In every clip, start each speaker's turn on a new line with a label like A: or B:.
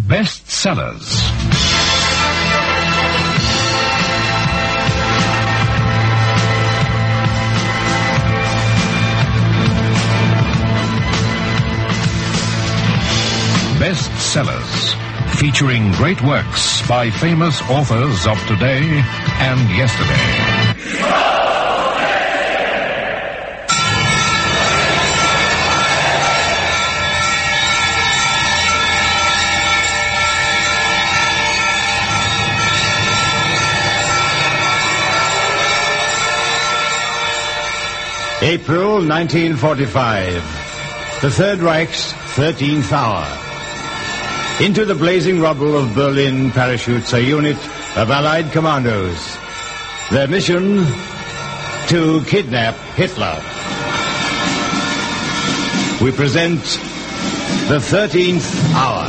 A: Bestsellers. Bestsellers, featuring great works by famous authors of today and yesterday.
B: April 1945. The Third Reich's 13th hour. Into the blazing rubble of Berlin parachutes a unit of Allied commandos. Their mission, to kidnap Hitler. We present the 13th hour.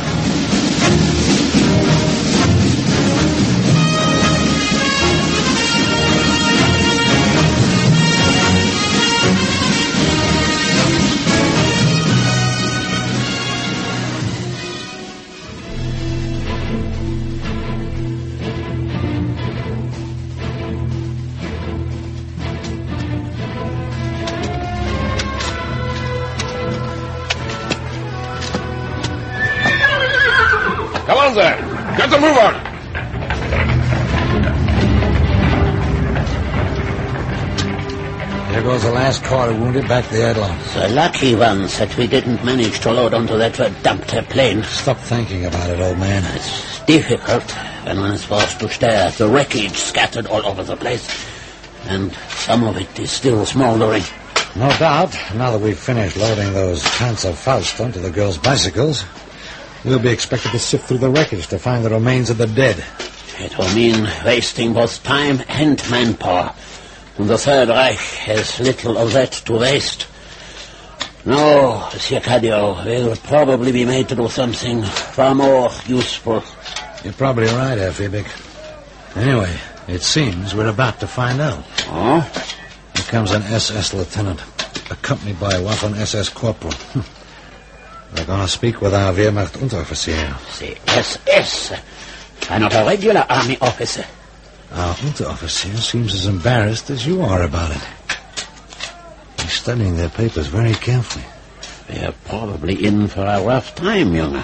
C: Come on, there. Get the move on.
D: There goes the last car wounded back to the Adlon.
E: The lucky ones that we didn't manage to load onto that verdammte plane.
D: Stop thinking about it, old man.
E: It's difficult when one is forced to stare at the wreckage scattered all over the place. And some of it is still smoldering.
D: No doubt, now that we've finished loading those Panzer Faust onto the girls' bicycles, we'll be expected to sift through the wreckage to find the remains of the dead.
E: It will mean wasting both time and manpower. And the Third Reich has little of that to waste. No, Monsieur Cadio, we'll probably be made to do something far more useful.
D: You're probably right, Herr Fiebig. Anyway, it seems we're about to find out.
E: Oh?
D: Here comes an SS lieutenant, accompanied by a Waffen-SS corporal. We're going to speak with our Wehrmacht Unteroffizier.
E: The SS. I'm not a regular army officer.
D: Our Unteroffizier seems as embarrassed as you are about it. He's studying their papers very carefully.
E: They're probably in for a rough time, Junge.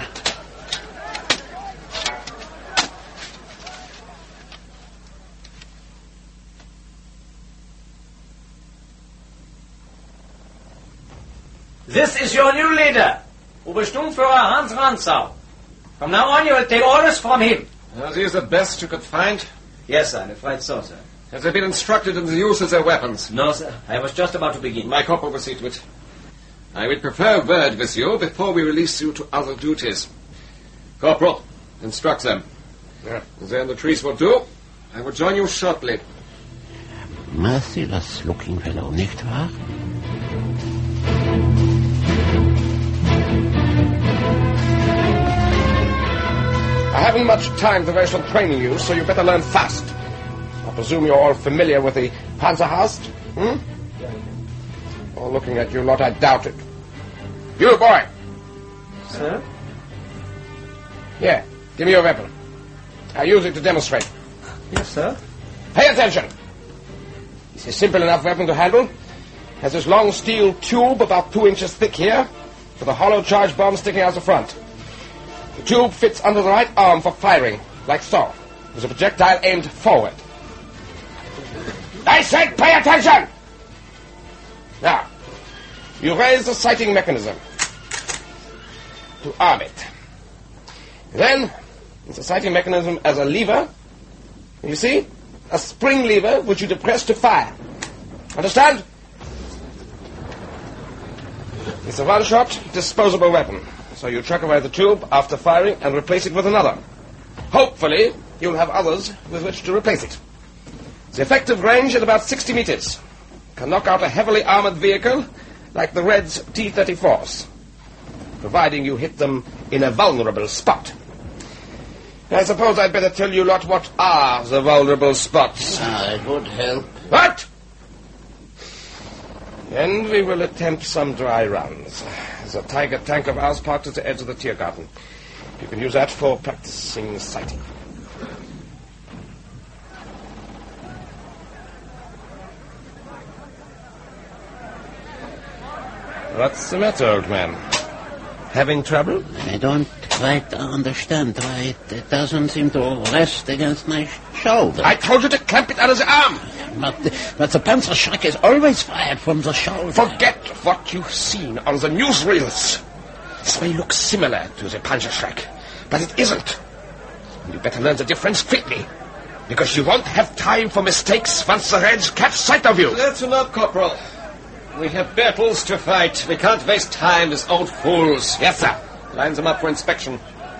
F: This is your new leader, Obersturmführer Hans Rantzau. From now on, you will take orders from him.
C: As he is the best you could find.
F: Yes, sir, I'm afraid so, sir.
C: Have they been instructed in the use of their weapons?
F: No, sir. I was just about to begin.
C: My corporal will see to it. I would prefer a word with you before we release you to other duties. Corporal, instruct them. Then the trees will do. I will join you shortly.
E: Merciless looking fellow, nicht wahr?
C: I haven't much time to waste on training you, so you better learn fast. I presume you're all familiar with the Panzerhaust? Oh, looking at you lot, I doubt it. You, boy!
F: Sir?
C: Here, give me your weapon. I'll use it to demonstrate.
F: Yes, sir.
C: Pay attention! It's a simple enough weapon to handle. Has this long steel tube about 2 inches thick here, with a hollow charge bomb sticking out the front. The tube fits under the right arm for firing, like so, with a projectile aimed forward. I said pay attention! Now, you raise the sighting mechanism to arm it. Then, the sighting mechanism as a lever, you see? A spring lever which you depress to fire. Understand? It's a one-shot, disposable weapon. So you chuck away the tube after firing and replace it with another. Hopefully, you'll have others with which to replace it. The effective range is about 60 meters. Can knock out a heavily armored vehicle like the Reds T-34s, providing you hit them in a vulnerable spot. I suppose I'd better tell you lot what are the vulnerable spots.
E: It would help.
C: What? Then we will attempt some dry runs. There's a Tiger tank of ours parked at the edge of the Tiergarten. You can use that for practicing sighting. What's the matter, old man? Having trouble?
E: I don't quite understand why it doesn't seem to rest against my shoulder.
C: I told you to clamp it under the arm.
E: But the Panzerschreck is always fired from the shoulder.
C: Forget what you've seen on the newsreels. This may look similar to the Panzerschreck, but it isn't. You better learn the difference quickly, because you won't have time for mistakes once the Reds catch sight of you.
G: That's enough, Corporal. We have battles to fight. We can't waste time as old fools.
C: Yes, sir.
G: Line them up for inspection.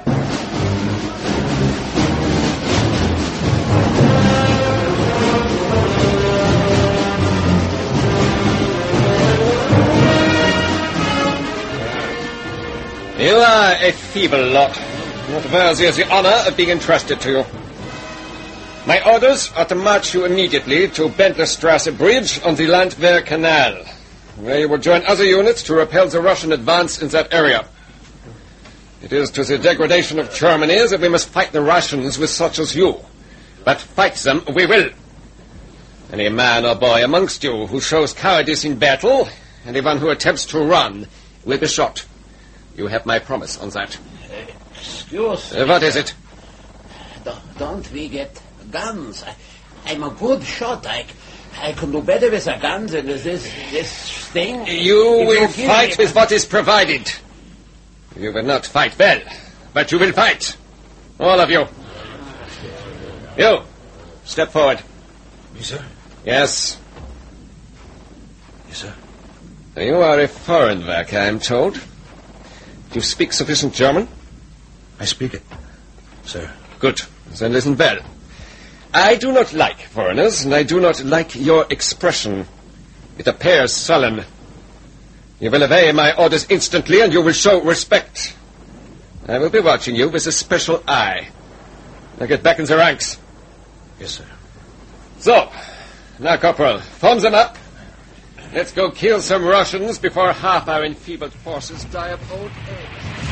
G: You are a feeble lot, not worthy of the honor of being entrusted to you. My orders are to march you immediately to Bentleystrasse Bridge on the Landwehr Canal, where you will join other units to repel the Russian advance in that area. It is to the degradation of Germany that we must fight the Russians with such as you. But fight them we will. Any man or boy amongst you who shows cowardice in battle, anyone who attempts to run, will be shot. You have my promise on that.
E: Excuse
G: me. What is it?
E: Don't we get guns? I'm a good shot. I can do better with a gun than with this thing.
G: You will fight with what is provided. You will not fight well, but you will fight. All of you. You, step forward.
C: Me, sir?
G: Yes.
C: Yes, sir.
G: You are a foreign worker, I am told. Do you speak sufficient German?
C: I speak it, sir.
G: Good. Then listen well. I do not like foreigners, and I do not like your expression. It appears sullen. You will obey my orders instantly, and you will show respect. I will be watching you with a special eye. Now get back in the ranks.
C: Yes, sir.
G: So, now, Corporal, form them up. Let's go kill some Russians before half our enfeebled forces die of old age.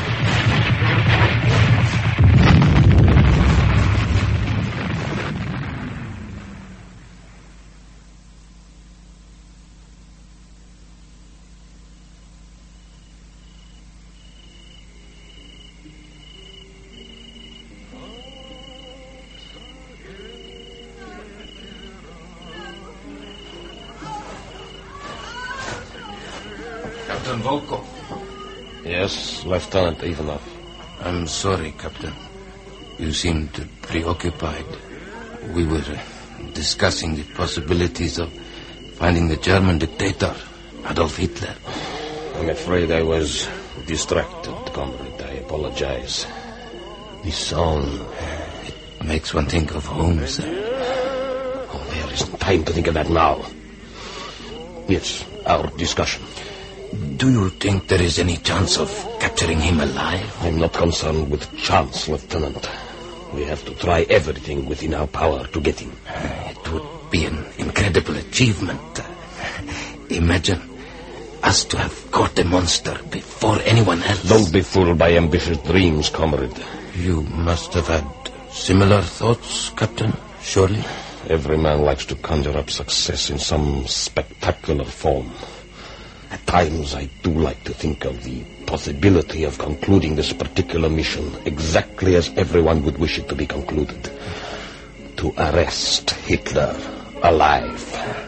H: Captain Volkov.
C: Yes, Lieutenant Ivanov.
H: I'm sorry, Captain. You seemed preoccupied. We were discussing the possibilities of finding the German dictator, Adolf Hitler.
C: I'm afraid I was distracted, comrade. I apologize. The sound...
H: It makes one think of home, sir.
C: Oh, there isn't time to think of that now. Yes, our discussion.
H: Do you think there is any chance of capturing him alive?
C: I'm not concerned with chance, Lieutenant. We have to try everything within our power to get him.
H: It would be an incredible achievement. Imagine us to have caught the monster before anyone else.
C: Don't be fooled by ambitious dreams, comrade.
H: You must have had similar thoughts, Captain, surely?
C: Every man likes to conjure up success in some spectacular form. At times, I do like to think of the possibility of concluding this particular mission exactly as everyone would wish it to be concluded. To arrest Hitler alive.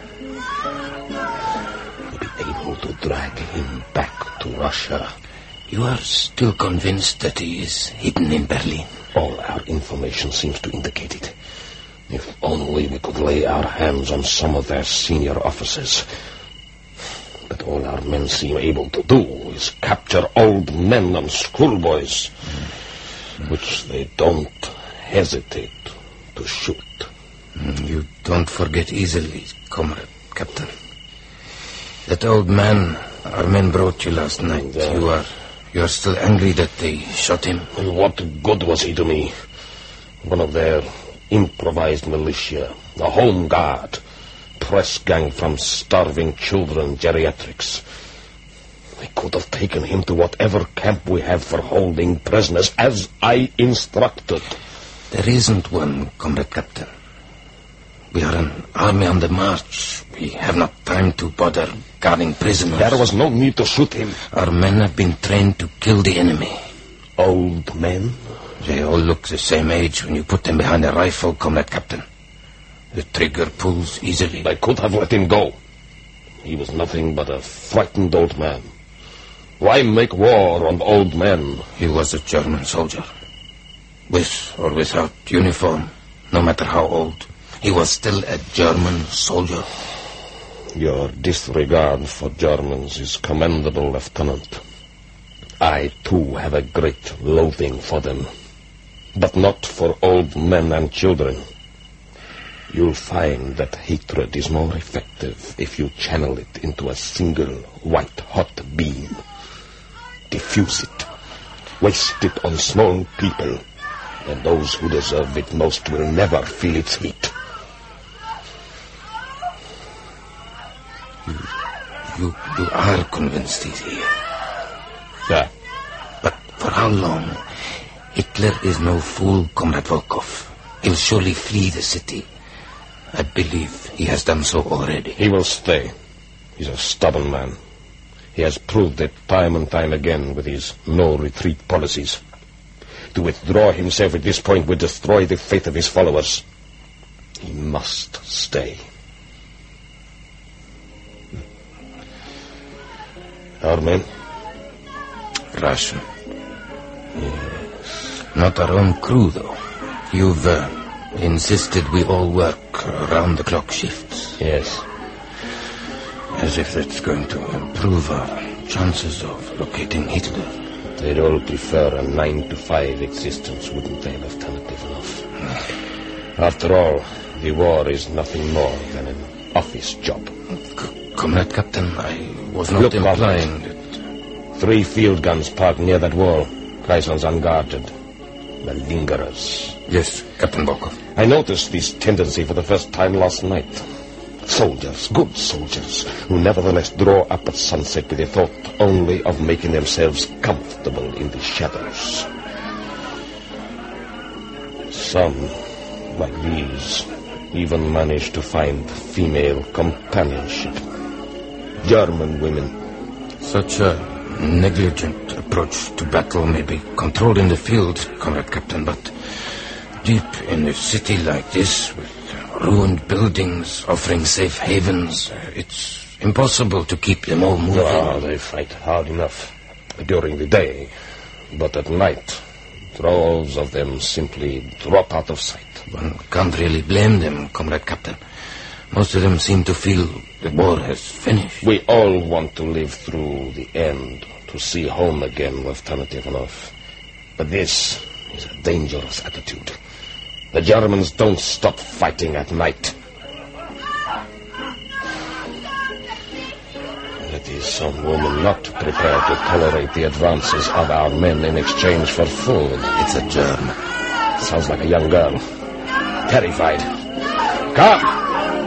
C: To be able to drag him back to Russia.
H: You are still convinced that he is hidden in Berlin?
C: All our information seems to indicate it. If only we could lay our hands on some of their senior officers. But all our men seem able to do is capture old men and schoolboys, which they don't hesitate to shoot.
H: You don't forget easily, comrade, Captain. That old man our men brought you last night, you are still angry that they shot him?
C: And what good was he to me? One of their improvised militia, a home guard, press gang from starving children, geriatrics. We could have taken him to whatever camp we have for holding prisoners, as I instructed.
H: There isn't one, Comrade Captain. We are an army on the march. We have not time to bother guarding prisoners.
C: There was no need to shoot him.
H: Our men have been trained to kill the enemy.
C: Old men?
H: They all look the same age when you put them behind a rifle, Comrade Captain. The trigger pulls easily.
C: I could have let him go. He was nothing but a frightened old man. Why make war on old men?
H: He was a German soldier. With or without uniform, no matter how old, he was still a German soldier.
C: Your disregard for Germans is commendable, Lieutenant. I, too, have a great loathing for them. But not for old men and children. You'll find that hatred is more effective if you channel it into a single white-hot beam. Diffuse it. Waste it on small people, and those who deserve it most will never feel its heat.
H: You are convinced he's here?
C: Yeah.
H: But for how long? Hitler is no fool, Comrade Volkov. He'll surely flee the city. I believe he has done so already.
C: He will stay. He's a stubborn man. He has proved it time and time again with his no-retreat policies. To withdraw himself at this point would destroy the faith of his followers. He must stay. Our men?
H: Russian. Yes. Not our own crew, though. You've insisted we all work round-the-clock shifts.
C: Yes.
H: As if that's going to improve our chances of locating Hitler.
C: They'd all prefer a 9-to-5 existence, wouldn't they, Lieutenant Ivanov? After all, the war is nothing more than an office job.
H: Comrade Captain, I was not implying that...
C: 3 field guns parked near that wall. Kaison's unguarded. The lingerers.
H: Yes, Captain Volkov.
C: I noticed this tendency for the first time last night. Soldiers, good soldiers, who nevertheless draw up at sunset with the thought only of making themselves comfortable in the shadows. Some, like these, even manage to find female companionship. German women.
H: Such a negligent approach to battle may be controlled in the field, Comrade Captain, but deep in a city like this, with ruined buildings offering safe havens, it's impossible to keep them all moving.
C: Oh, they fight hard enough during the day, but at night, droves of them simply drop out of sight.
H: One can't really blame them, Comrade Captain. Most of them seem to feel the war has finished.
C: We all want to live through the end, to see home again, Lieutenant Ivanov. But this is a dangerous attitude. The Germans don't stop fighting at night. That is some woman not prepared to tolerate the advances of our men in exchange for food.
H: It's a German.
C: Sounds like a young girl. Terrified. Come!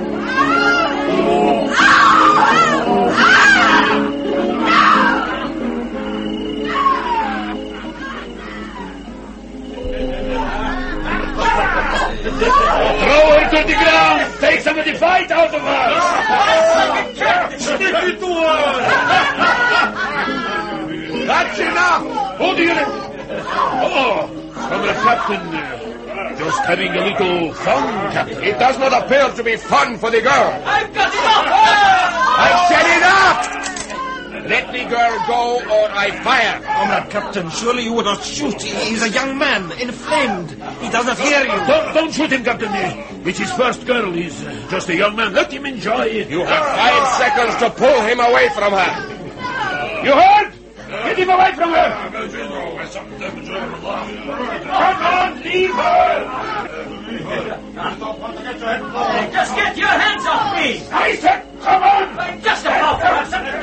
I: Throw her to the ground! Take some of the fight out of her! Stick it to her! That's enough! Who do you... Oh, Comrade Captain, just having a little fun, Captain.
C: It does not appear to be fun for the girl.
F: I've got enough!
C: I said enough! Let the girl go or I fire.
I: Comrade Captain, surely you would not shoot. He is a young man, inflamed. He does not hear you. Don't shoot him, Captain. It's his first girl. He's just a young man. Let him enjoy it.
C: You have 5 seconds to pull him away from her.
I: You heard? Get him away from her. Come on, leave her.
F: Just get your hands off me!
I: I said, come on.
F: I'm just about to have something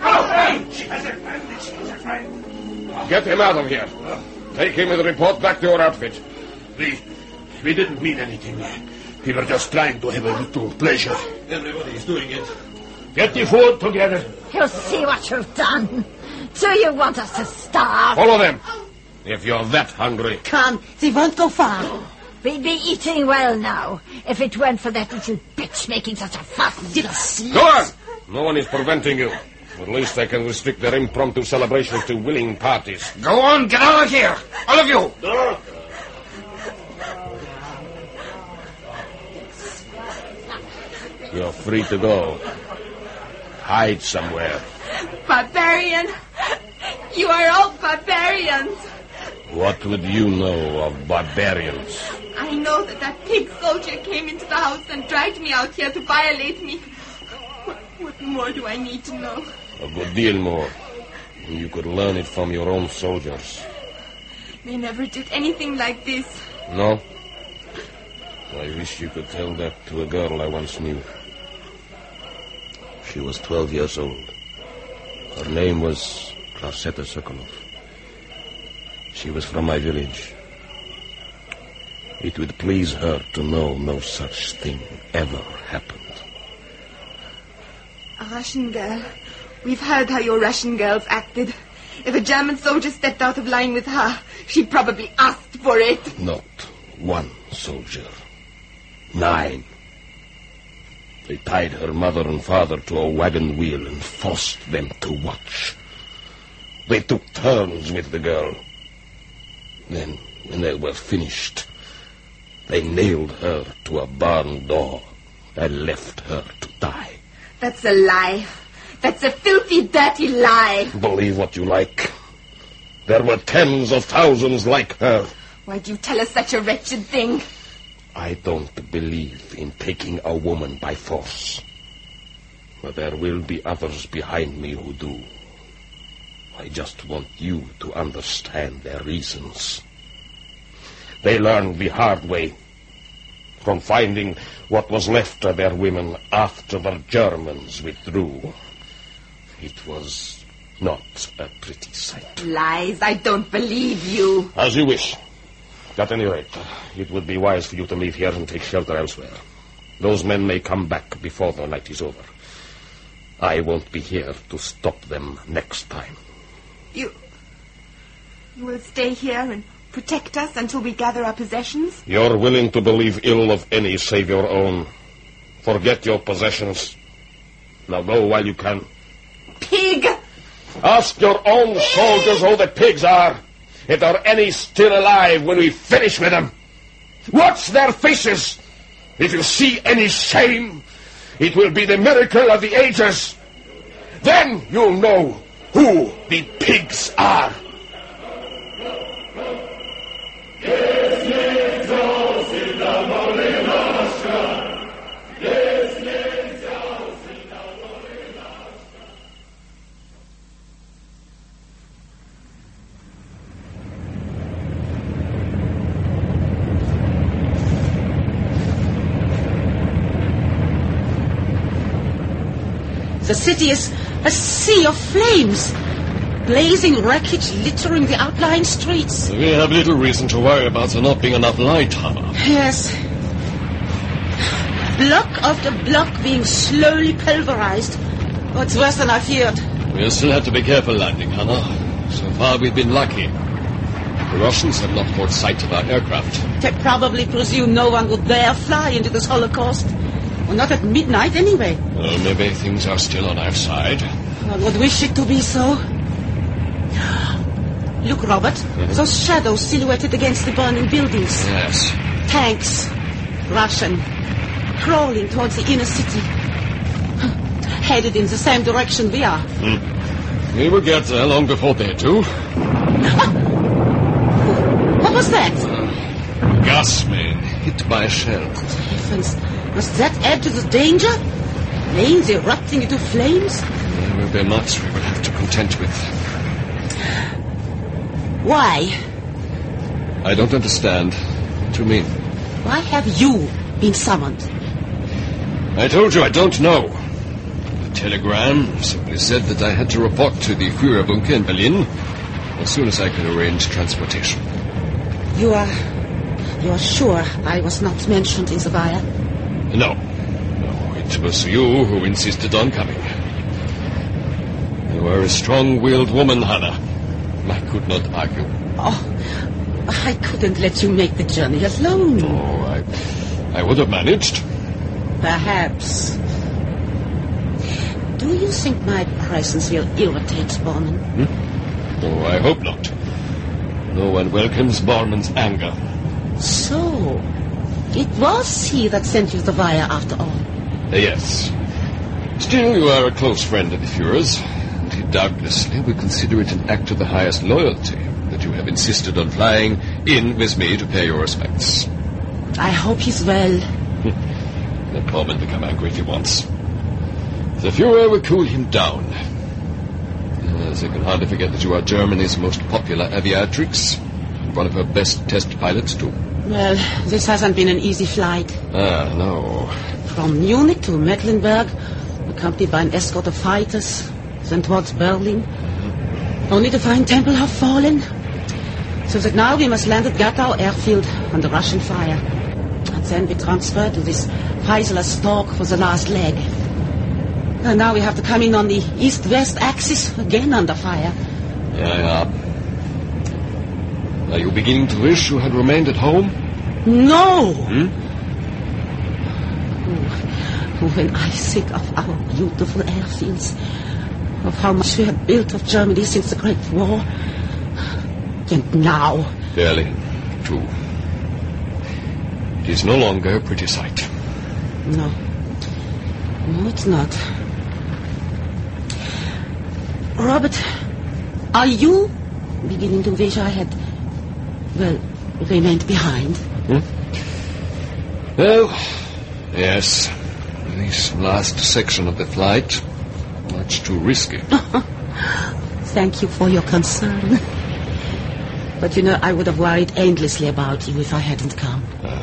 F: to
C: Get him out of here. Take him and report back to your outfit.
I: We didn't mean anything. We were just trying to have a little pleasure. Everybody's doing it. Get the food together.
J: You see what you've done. Do you want us to starve?
C: Follow them, if you're that hungry.
K: Come, they won't go far.
J: We'd be eating well now, if it weren't for that little bitch making such a fuss.
K: Did I see?
C: Go on! No one is preventing you. At least they can restrict their impromptu celebrations to willing parties.
I: Go on, get out of here! All of you!
C: You're free to go. Hide somewhere.
L: Barbarian! You are all barbarians!
C: What would you know of barbarians?
L: I know that pig soldier came into the house and dragged me out here to violate me. What more do I need to know?
C: A good deal more. You could learn it from your own soldiers.
L: They never did anything like this.
C: No? I wish you could tell that to a girl I once knew. She was 12 years old. Her name was Klarseta Sokolov. She was from my village. It would please her to know no such thing ever happened.
L: A Russian girl. We've heard how your Russian girls acted. If a German soldier stepped out of line with her, she probably asked for it.
C: Not one soldier. 9. They tied her mother and father to a wagon wheel and forced them to watch. They took turns with the girl. Then, when they were finished, they nailed her to a barn door and left her to die.
L: That's a lie. That's a filthy, dirty lie.
C: Believe what you like. There were tens of thousands like her.
L: Why do you tell us such a wretched thing?
C: I don't believe in taking a woman by force. But there will be others behind me who do. I just want you to understand their reasons. They learned the hard way from finding what was left of their women after the Germans withdrew. It was not a pretty sight.
L: Lies. I don't believe you.
C: As you wish. At any rate, it would be wise for you to leave here and take shelter elsewhere. Those men may come back before the night is over. I won't be here to stop them next time.
L: You will stay here and protect us until we gather our possessions?
C: You're willing to believe ill of any save your own. Forget your possessions. Now go while you can.
L: Pig!
C: Ask your own soldiers who the pigs are. If there are any still alive when we finish with them. Watch their faces. If you see any shame, it will be the miracle of the ages. Then you'll know who the pigs are.
K: The city is a sea of flames. Blazing wreckage littering the outlying streets.
G: We have little reason to worry about there not being enough light, Hannah.
K: Yes. Block after block being slowly pulverized. Oh, it's worse than I feared.
G: We'll still have to be careful landing, Hannah. So far we've been lucky. The Russians have not caught sight of our aircraft.
K: They probably presume no one would dare fly into this Holocaust. Well, not at midnight, anyway.
G: Well, maybe things are still on our side.
K: I would wish it to be so. Look, Robert. Those shadows silhouetted against the burning buildings.
G: Yes.
K: Tanks. Russian. Crawling towards the inner city. Headed in the same direction we are.
G: We will get there long before they do.
K: What was that?
G: Gas main hit by a shell.
K: Heavens. Must that add to the danger? Planes erupting into flames?
G: There will be much we will have to contend with.
K: Why?
G: I don't understand. What do you mean?
K: Why have you been summoned?
G: I told you I don't know. The telegram simply said that I had to report to the Führerbunker in Berlin as soon as I could arrange transportation.
K: You are sure I was not mentioned in the wire?
G: No, it was you who insisted on coming. You are a strong-willed woman, Hannah. I could not argue.
K: Oh, I couldn't let you make the journey alone.
G: Oh, I would have managed.
K: Perhaps. Do you think my presence will irritate Bormann?
G: Oh, I hope not. No one welcomes Bormann's anger.
K: So, it was he that sent you the wire after all?
G: Yes. Still, you are a close friend of the Fuhrer's, and he doubtlessly will consider it an act of the highest loyalty that you have insisted on flying in with me to pay your respects.
K: I hope he's well.
G: Let Bormann become angry if he wants. The Fuhrer will cool him down. Yes, I can hardly forget that you are Germany's most popular aviatrix, and one of her best test pilots, too.
K: Well, this hasn't been an easy flight.
G: Ah, no.
K: From Munich to Mecklenburg, accompanied by an escort of fighters, then towards Berlin, only to find Tempel have fallen. So that now we must land at Gatow airfield under Russian fire. And then be transferred to this Heisler Stork for the last leg. And now we have to come in on the east-west axis, again under fire.
G: Yeah. Are you beginning to wish you had remained at home?
K: No! When I think of our beautiful airfields, of how much we have built of Germany since the Great War, and now...
G: Berlin, too. It is no longer a pretty sight.
K: No, it's not. Robert, are you beginning to wish I had, remained behind?
G: Well, yes. This last section of the flight, much too risky.
K: Thank you for your concern. But I would have worried endlessly about you if I hadn't come.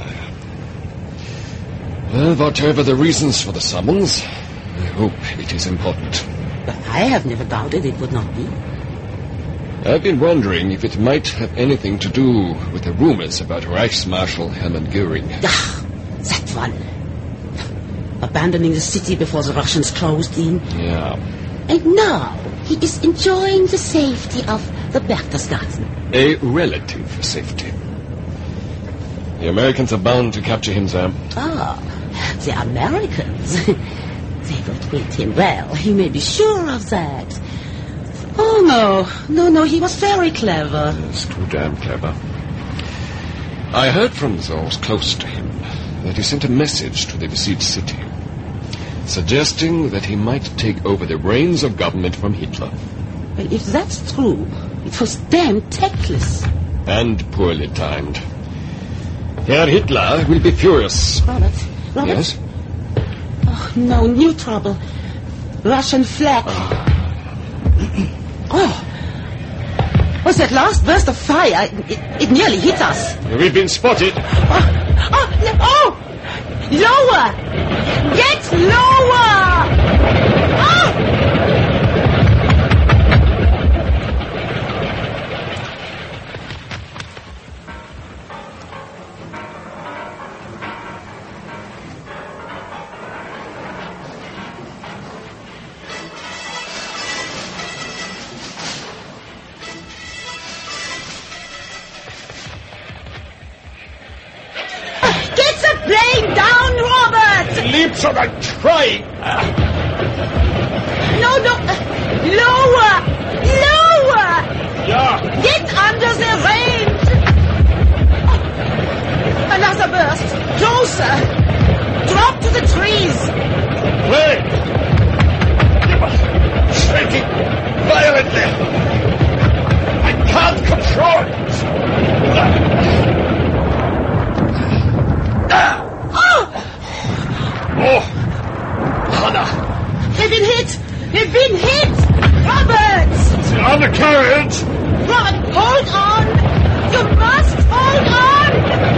G: Well, whatever the reasons for the summons, I hope it is important.
K: But I have never doubted it would not be.
G: I've been wondering if it might have anything to do with the rumors about Reichsmarshal Hermann Göring.
K: That one. Abandoning the city before the Russians closed in.
G: Yeah.
K: And now he is enjoying the safety of the Berchtesgaden.
G: A relative safety. The Americans are bound to capture him, Sam.
K: The Americans. They will treat him well. You may be sure of that. Oh, no. He was very clever.
G: Yes, too damn clever. I heard from those close to him that he sent a message to the besieged city, suggesting that he might take over the reins of government from Hitler.
K: Well, if that's true, it was damn tactless.
G: And poorly timed. Herr Hitler will be furious.
K: Robert?
G: Yes?
K: Oh, no, new trouble. Russian flag. Was that last burst of fire? It nearly hit us.
G: We've been spotted.
K: Lower! Get lower! Plane down, Robert!
I: Leaps on a trying.
K: No. Lower!
I: Yeah.
K: Get under the range! Another burst. Closer. Drop to the trees.
I: Wait. Shaking violently. I can't control it. Oh, Hannah.
K: They've been hit! Robert!
I: The other carriage!
K: Robert, hold on! You must hold on!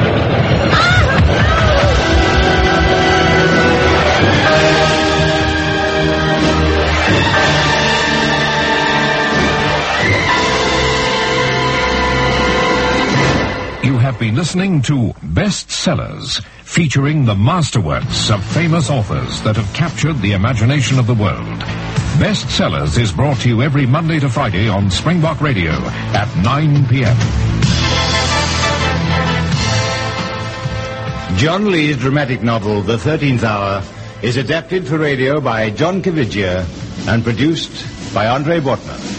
A: You have been listening to Best Sellers, featuring the masterworks of famous authors that have captured the imagination of the world. Bestsellers is brought to you every Monday to Friday on Springbok Radio at 9 p.m.
B: John Lee's dramatic novel, The 13th Hour, is adapted for radio by John Caviglia and produced by Andre Bortman.